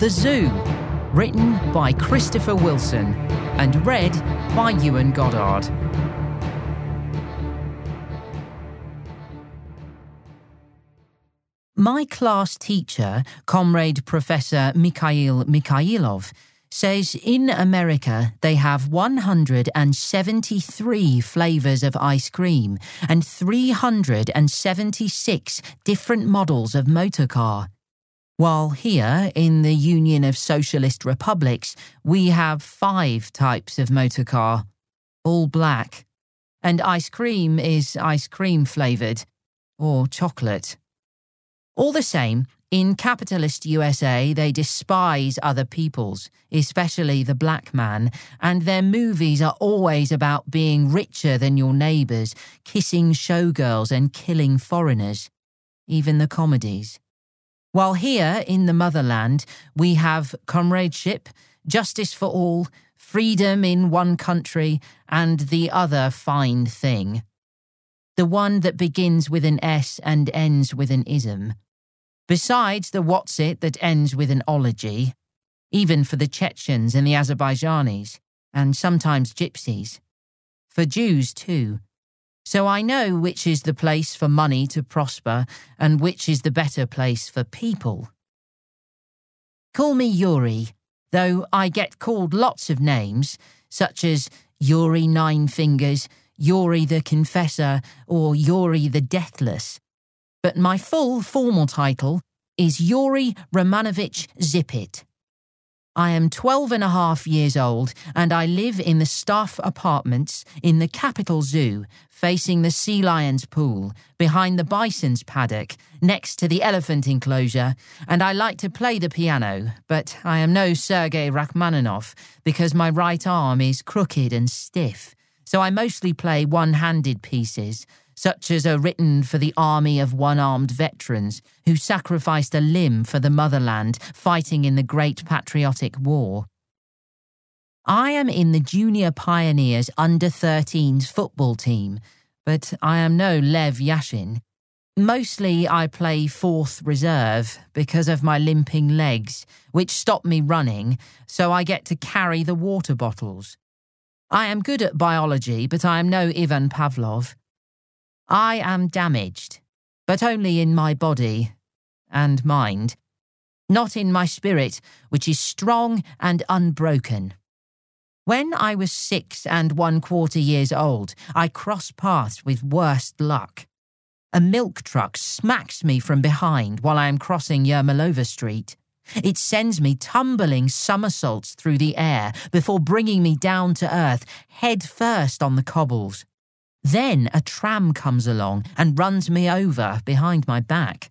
The Zoo, written by Christopher Wilson and read by Ewan Goddard. My class teacher, Comrade Professor Mikhail Mikhailov, says in America they have 173 flavours of ice cream and 376 different models of motor car. While here, in the Union of Socialist Republics, we have 5 types of motor car, all black, and ice cream is ice cream flavoured, or chocolate. All the same, in capitalist USA, they despise other peoples, especially the black man, and their movies are always about being richer than your neighbours, kissing showgirls and killing foreigners, even the comedies. While here, in the motherland, we have comradeship, justice for all, freedom in one country, and the other fine thing. The one that begins with an S and ends with an ism. Besides the what's it that ends with an ology, even for the Chechens and the Azerbaijanis, and sometimes gypsies. For Jews too. So I know which is the place for money to prosper and which is the better place for people. Call me Yuri, though I get called lots of names, such as Yuri Nine Fingers, Yuri the Confessor, or Yuri the Deathless. But my full formal title is Yuri Romanovich Zipit. I am 12.5 years old and I live in the staff apartments in the Capitol Zoo, facing the sea lion's pool, behind the bison's paddock, next to the elephant enclosure, and I like to play the piano, but I am no Sergei Rachmaninoff because my right arm is crooked and stiff, so I mostly play one-handed pieces, such as are written for the army of one-armed veterans who sacrificed a limb for the motherland fighting in the Great Patriotic War. I am in the Junior Pioneers under-13s football team, but I am no Lev Yashin. Mostly I play 4th reserve because of my limping legs, which stop me running, so I get to carry the water bottles. I am good at biology, but I am no Ivan Pavlov. I am damaged, but only in my body and mind, not in my spirit, which is strong and unbroken. When I was 6¼ years old, I crossed paths with worst luck. A milk truck smacks me from behind while I am crossing Yermolova Street. It sends me tumbling somersaults through the air before bringing me down to earth, head first on the cobbles. Then a tram comes along and runs me over behind my back.